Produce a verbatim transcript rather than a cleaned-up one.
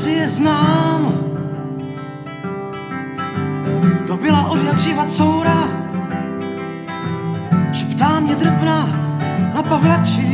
poezie znám. To byla od jak živa coura, šeptá mě drbna na pavlači.